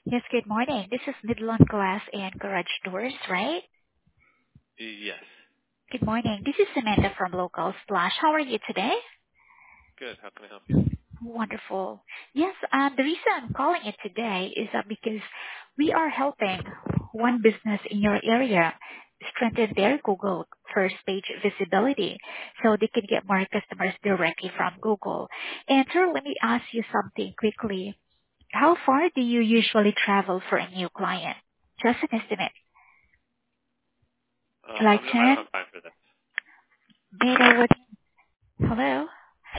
Yes, good morning. This is Midland Glass and Garage Doors, right? Yes. Good morning. This is Samantha from Local Splash. How are you today? Good. How can I help you? Wonderful. Yes, the reason I'm calling you today is because we are helping one business in your area strengthen their Google first page visibility so they can get more customers directly from Google. And sir, let me ask you something quickly. How far do you usually travel for a new client? Just an estimate. Like I don't 10, have time for this. Data would. Hello?